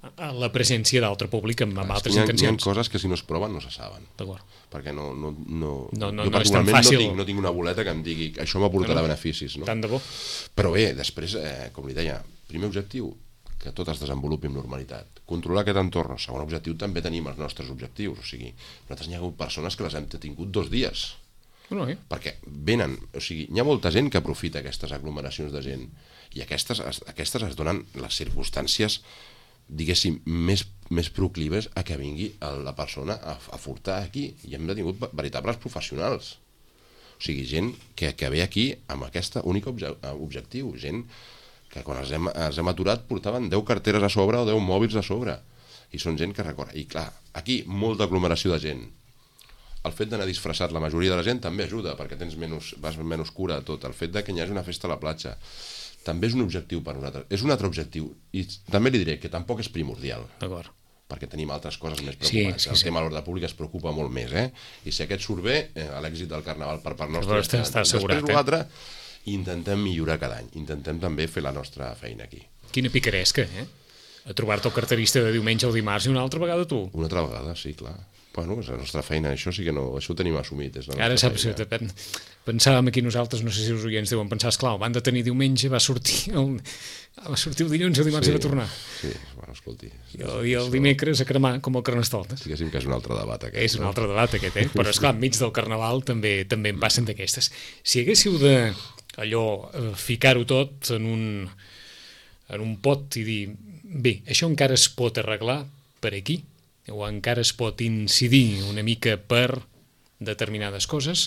la presència d'altre públic amb, amb altres hi ha, intencions. Hi ha coses que si no es proven no se saben. D'acord. Perquè no, no, no, no, no, jo no és tan fàcil. No tinc, no tinc una boleta que em digui que això m'aportarà no, no. beneficis. No? Tant de bo. Però bé, després, eh, com li deia, primer objectiu, que tot es desenvolupi amb normalitat. Controlar aquest entorn. Segon objectiu, també tenim els nostres objectius. O sigui, nosaltres hi ha hagut persones que les hem tingut dos dies. No, eh? Perquè venen, o sigui, hi ha molta gent que aprofita aquestes aglomeracions de gent i aquestes, aquestes es donen les circumstàncies, diguéssim, més, més proclives a que vingui la persona a, a furtar aquí. I hem tingut veritables professionals. O sigui, gent que, que ve aquí amb aquest únic obje, objectiu. Gent que quan els hem, els hem aturat portaven deu carteres a sobre o deu mòbils a sobre. I són gent que recorre. I clar, aquí molta aglomeració de gent. El fet d'anar disfressat la majoria de la gent també ajuda, perquè tens menys, vas amb menys cura a tot. El fet de que hi hagi una festa a la platja també és un objectiu per nosaltres. És un altre objectiu. I també li diré que tampoc és primordial. D'acord. Perquè tenim altres coses més preocupants. Sí, sí, sí. El tema de l'ordre públic es preocupa molt més, eh? I si aquest surt bé, eh, l'èxit del Carnaval per part nostra... Està, està assegurat, després l'altre, intentem millorar cada any. Intentem també fer la nostra feina aquí. Quina picaresca, eh? A trobar-te el carterista de diumenge o dimarts i una altra vegada tu. Una altra vegada, sí, clar. Bueno, és la nostra feina, això sí que no, això ho tenim assumit. És Ara saps, feina. Pensàvem aquí nosaltres, no sé si els oients deuen pensar, esclar, van de tenir diumenge, va sortir el, va sortir el dilluns i el dimarts sí, i va tornar. Sí, bueno, escolti. I el, i el dimecres a cremar, com el Carnestoltes. Diguéssim que és un altre debat aquest. És un altre debat aquest, eh? Però esclar, enmig del Carnaval també també en passen d'aquestes. Si haguéssiu de, allò, ficar-ho tot en un, en un pot i dir, bé, això encara es pot arreglar per aquí, o encara es pot incidir una mica per determinades coses?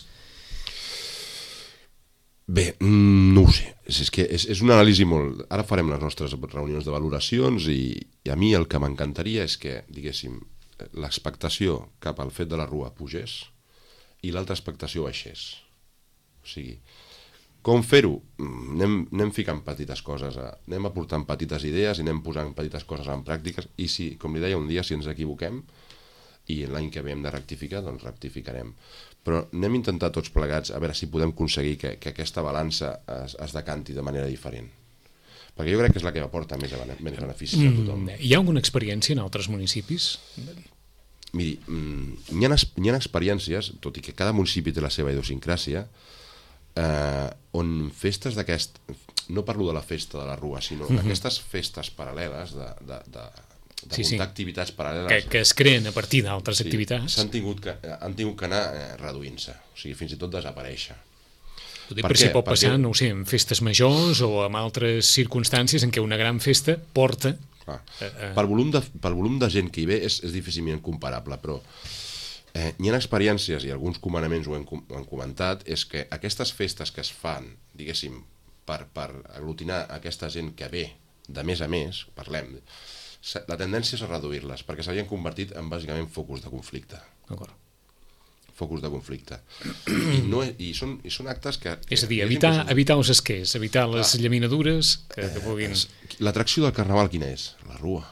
Bé, no ho sé. És, és, que és, és una anàlisi molt... Ara farem les nostres reunions de valoracions i, i a mi el que m'encantaria és que, diguéssim, l'expectació cap al fet de la rua pugés i l'altra expectació baixés. O sigui, com fer-ho? Anem, anem ficant petites coses, anem aportant petites idees i anem posant petites coses en pràctiques i si, com li deia un dia, si ens equivoquem i l'any que ve hem de rectificar, doncs rectificarem. Però anem a intentar tots plegats a veure si podem aconseguir que, que aquesta balança es, es decanti de manera diferent. Perquè jo crec que és la que aporta més, més beneficis a tothom. Hi ha alguna experiència en altres municipis? Miri, hi ha, hi ha experiències, tot i que cada municipi té la seva idiosincràsia, Eh, on festes d'aquest, no parlo de la festa de la rua, sinó uh-huh. d'aquestes festes paral·leles de, de, de, de sí, muntar sí. activitats paral·leles que, que es creen a partir d'altres sí, activitats s'han tingut que, han tingut que anar eh, reduint-se, o sigui, fins i tot desaparèixer. Ho dic per, per si pot passar, Perquè... no ho sé, en festes majors o en altres circumstàncies en què una gran festa porta ah, a, a... Per, volum de, per volum de gent que hi ve és, és difícilment comparable, però Eh, hi ha experiències, i alguns comanaments ho hem, ho hem comentat, és que aquestes festes que es fan, diguéssim, per, per aglutinar aquesta gent que ve de més a més, parlem, la tendència és a reduir-les, perquè s'havien convertit en bàsicament focus de conflicte. D'acord. Focus de conflicte. I, no, i, són, i són actes que... que és a dir, evitar, són... evitar els esquers, evitar les ah, llaminadures que, que puguin... Eh, L'atracció del Carnaval quina és? La rua.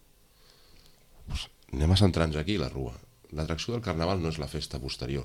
Pues anem a centrar-nos aquí, la rua. L'atracció del Carnaval no és la festa posterior.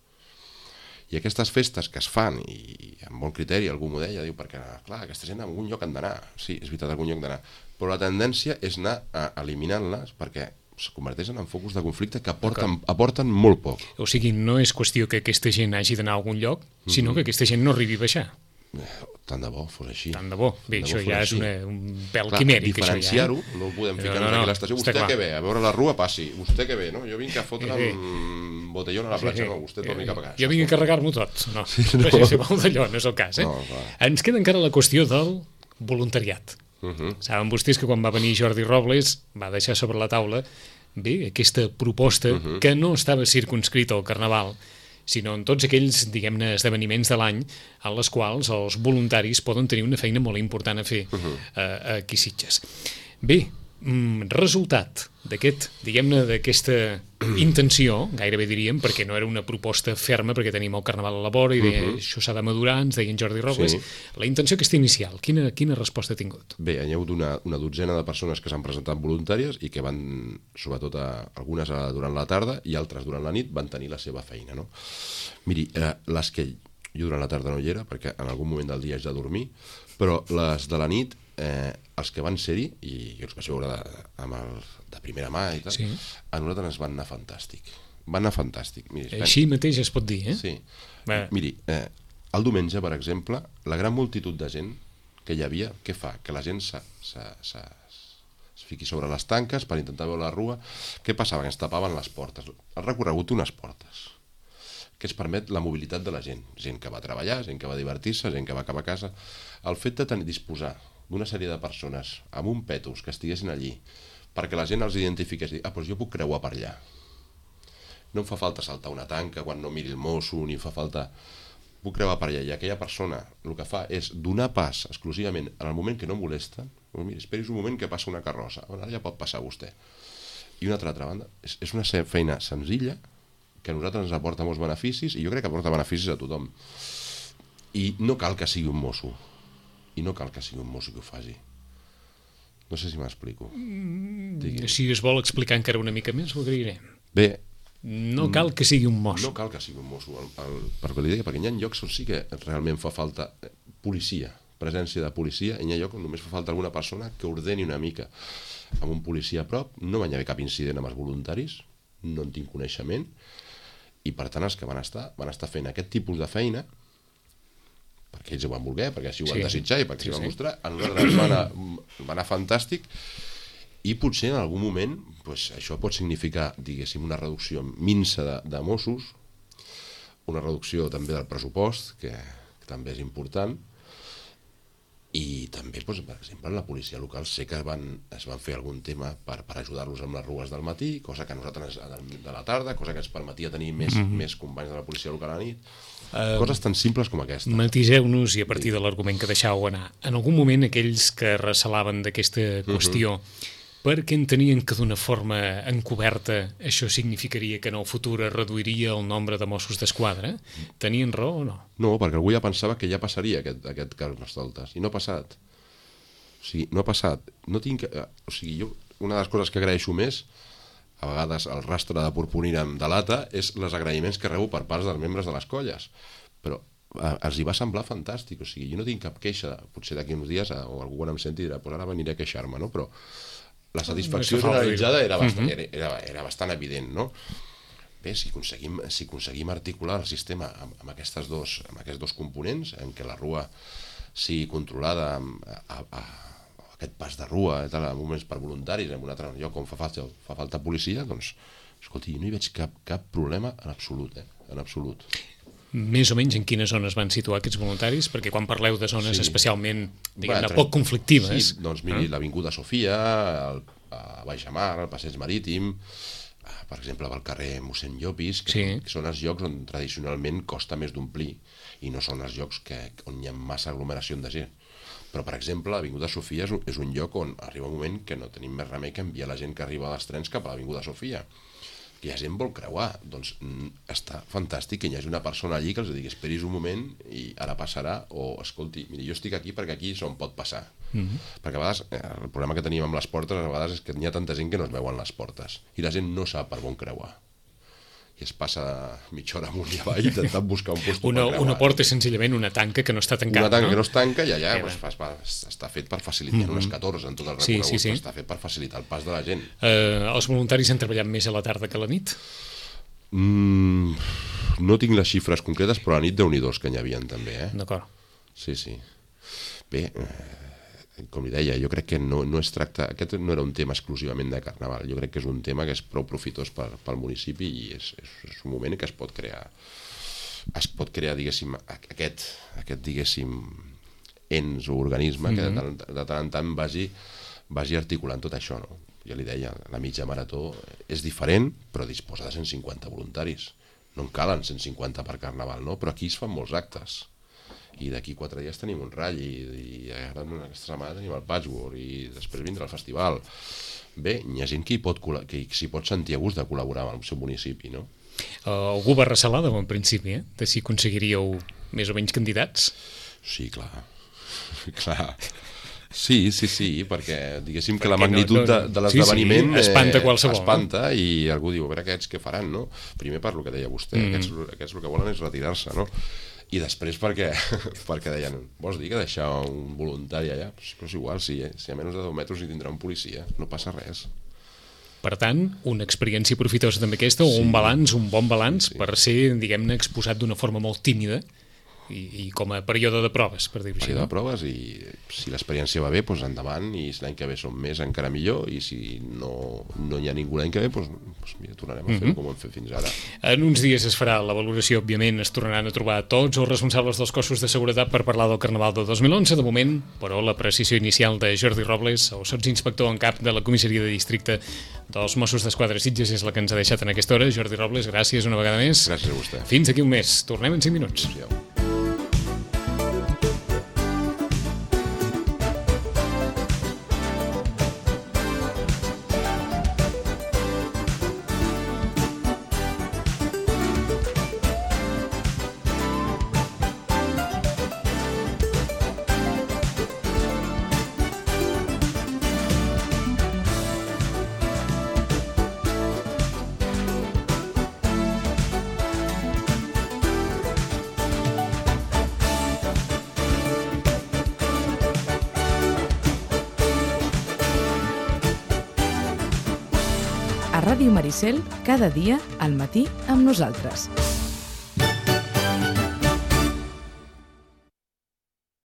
I aquestes festes que es fan, i amb bon criteri algú m'ho deia, diu, perquè clar, aquesta gent a algun lloc han d'anar. Sí, és veritat, a algun lloc d'anar. Però la tendència és anar a eliminant-les perquè es converteixen en focus de conflicte que aporten, aporten molt poc. O sigui, no és qüestió que aquesta gent hagi d'anar a algun lloc, sinó mm-hmm. que aquesta gent no arribi a baixar. Tant de bo fos així. Tant de bo. Bé, tant això bo ja és així. una, un pèl clar, quimèric. Diferenciar-ho, ja, eh? no ho podem ficar no, no, aquí a l'estació. Vostè clar. que ve, a veure la rua, passi. Vostè que ve, no? Jo vinc a fotre eh, eh. un botellón a la platja, sí, no, vostè torni eh, cap a casa. Jo vinc a carregar-m'ho tot. No, sí, no. no sé si d'allò, no és el cas. Eh? No, ens queda encara la qüestió del voluntariat. Uh-huh. Saben vostès que quan va venir Jordi Robles va deixar sobre la taula bé, aquesta proposta uh-huh. que no estava circunscrita al Carnaval, sinó en tots aquells, diguem-ne, esdeveniments de l'any en les quals els voluntaris poden tenir una feina molt important a fer uh-huh. uh, aquí a Sitges. Bé, mm, resultat d'aquest, diguem-ne, d'aquesta intenció, gairebé diríem, perquè no era una proposta ferma, perquè tenim el Carnaval a la vora i deia, uh-huh. això s'ha de madurar, ens deien Jordi Robles, sí. La intenció aquesta inicial, quina, quina resposta ha tingut? Bé, hi ha hagut una, una dotzena de persones que s'han presentat voluntàries i que van, sobretot a, algunes a, durant la tarda i altres durant la nit, van tenir la seva feina, no? Miri, eh, les que jo durant la tarda no hi era, perquè en algun moment del dia haig de dormir, però les de la nit eh, els que van ser-hi, i els vaig veure de, amb el, de primera mà i tal, sí. A nosaltres ens van anar fantàstic. Van anar fantàstic. Miri, així mateix es pot dir, eh? Sí. Va. Miri, eh, el diumenge, per exemple, la gran multitud de gent que hi havia, què fa? Que la gent se, se, se, es fiqui sobre les tanques per intentar veure la rua. Què passava? Que ens tapaven les portes. El recorregut té unes portes que es permet la mobilitat de la gent. Gent que va a treballar, gent que va a divertir-se, gent que va cap a casa. El fet de tenir, disposar d'una sèrie de persones amb un petus que estiguessin allí perquè la gent els identifiqués i dir, ah, doncs jo puc creuar per allà. No em fa falta saltar una tanca quan no miri el mosso, ni em fa falta... Puc creuar per allà. I aquella persona el que fa és donar pas exclusivament en el moment que no molesta. Mira, esperis un moment que passa una carrossa. Ara ja pot passar vostè. I una altra, altra banda, és, és una feina senzilla que a nosaltres ens aporta molts beneficis i jo crec que aporta beneficis a tothom. I no cal que sigui un mosso. I no cal que sigui un mosso que ho faci. No sé si m'explico. Mm, si es vol explicar encara una mica més, ho agrairé. Bé, no cal que sigui un mosso. No cal que sigui un mosso. El, el, perquè li deia, perquè hi ha llocs on sí que realment fa falta policia, presència de policia, i hi ha llocs on només fa falta alguna persona que ordeni una mica amb un policia a prop. No va haver cap incident amb els voluntaris, no en tinc coneixement, i per tant els que van estar van estar fent aquest tipus de feina perquè ells ho van voler, perquè així ho van sí. desitjar i perquè sí, s'hi van sí. mostrar, a nosaltres va anar, va anar fantàstic. I potser en algun moment pues, això pot significar, diguéssim, una reducció minsa de, de Mossos, una reducció també del pressupost, que, que també és important, i també, doncs, per exemple, la policia local sé que van, es van fer algun tema per, per ajudar-los amb les rues del matí, cosa que a nosaltres de la tarda, cosa que ens permetia tenir més, mm-hmm. més companys de la policia local a la nit. Uh, Coses tan simples com aquesta. Matiseu-nos, i a partir de l'argument que deixàveu anar, en algun moment aquells que recelaven d'aquesta qüestió, uh-huh. perquè entenien que d'una forma encoberta això significaria que en el futur es reduiria el nombre de Mossos d'Esquadra, tenien raó o no? No, perquè algú ja pensava que ja passaria aquest, aquest Carnestoltes, i no ha passat. O sigui, no ha passat. No tinc... O sigui, jo, una de les coses que agraeixo més, a vegades el rastre de purpurina em delata, és els agraïments que rebo per parts dels membres de les colles. Però eh, els hi va semblar fantàstic. O sigui, jo no tinc cap queixa, potser d'aquí uns dies, o algú quan em senti dirà, pues ara veniré a queixar-me, no? Però la satisfacció generalitzada era bastant, era, era, era bastant evident, no? Bé, si aconseguim, si aconseguim articular el sistema amb, amb, aquestes dos, amb aquests dos components, en què la rua sigui controlada amb, a, a, a aquest pas de rua, tal, en moments per voluntaris, en un altre lloc on fa falta, fa falta policia, doncs, escolti, no hi veig cap, cap problema en absolut, eh? En absolut. Més o menys en quines zones van situar aquests voluntaris? Perquè quan parleu de zones sí. especialment, diguem-ne, poc conflictives... Sí, doncs miri, ah. l'Avinguda Sofia, el, a Baixamar, el Passeig Marítim, per exemple, pel carrer mossèn Llopis, que, sí. que són els llocs on tradicionalment costa més d'omplir, i no són els llocs que, on hi ha massa aglomeració de gent. Però, per exemple, l'Avinguda Sofia és un, és un lloc on arriba un moment que no tenim més remei que enviar la gent que arriba als trens cap a l'Avinguda Sofia. Que la gent vol creuar, doncs està fantàstic que hi hagi una persona allí que els digui esperis un moment i ara passarà, o escolti, mira, jo estic aquí perquè aquí és on pot passar. Mm-hmm. Perquè a vegades el problema que tenim amb les portes a vegades és que hi ha tanta gent que no es veuen les portes i la gent no sap per on creuar i es passa mitja hora amunt i avall intentant buscar un lloc per creuar. Una porta és senzillament una tanca que no està tancada, una tanca no? que no es tanca i allà pues, fa, fa, està fet per facilitar, mm-hmm. unes catorze en tot el recorregut, sí, sí, sí. Està fet per facilitar el pas de la gent. Uh, els voluntaris han treballat més a la tarda que a la nit? Mm, no tinc les xifres concretes, però a la nit déu-n'hi-do que n'hi havia també, eh? D'acord. Sí, sí. Bé, eh, com li deia, jo crec que no, no es tracta... Aquest no era un tema exclusivament de Carnaval, jo crec que és un tema que és prou profitós per, pel municipi i és, és, és un moment que es pot crear es pot crear, diguéssim, aquest, aquest diguéssim, ens o organisme mm-hmm. que de tant, de tant en tant vagi, vagi articulant tot això, no? Jo li deia, la mitja marató és diferent, però disposa de cent cinquanta voluntaris. No en calen cent cinquanta per Carnaval, no? Però aquí es fan molts actes. I d'aquí quatre dies tenim un ratll i, i ara aquesta setmana tenim el Patchwork i després vindrà el festival. Bé, hi ha gent que, hi pot, que s'hi pot sentir a gust de col·laborar amb el seu municipi, no? Uh, algú va recelar de bon principi, eh? De si aconseguiríeu més o menys candidats? Sí, clar. clar. Sí, sí, sí, perquè diguéssim que perquè la magnitud no, no, no. de, de l'esdeveniment sí, sí, espanta qualsevol. Eh, espanta i algú diu, a veure aquests què faran, no? Primer per lo que deia vostè, mm. aquests, aquests el que volen és retirar-se, no? I després perquè, perquè deien, vols dir que deixar un voluntari allà? Però és igual, si, si a menys de deu metres hi tindrà un policia, no passa res. Per tant, una experiència profitosa també aquesta, o Sí. un balanç, un bon balanç, Sí. per ser, diguem-ne, exposat d'una forma molt tímida i, i com a període de proves, per dir-ho així. Període de No? proves, i si l'experiència va bé, doncs endavant, i si l'any que ve som més, encara millor, i si no, no hi ha ningú l'any que ve, doncs, doncs mira, tornarem a fer Mhm. com ho hem fet fins ara. En uns dies es farà la valoració, òbviament, es tornaran a trobar tots els responsables dels cossos de seguretat per parlar del Carnaval de dos mil onze. De moment, però, la precisió inicial de Jordi Robles, el sotsinspector en cap de la comissaria de districte dels Mossos d'Esquadra Sitges, és la que ens ha deixat en aquesta hora. Jordi Robles, gràcies una vegada més. Gràcies a vostè. Fins aquí un mes. Tornem en cinc minuts. Adéu. A Ràdio Maricel, cada dia al matí amb nosaltres.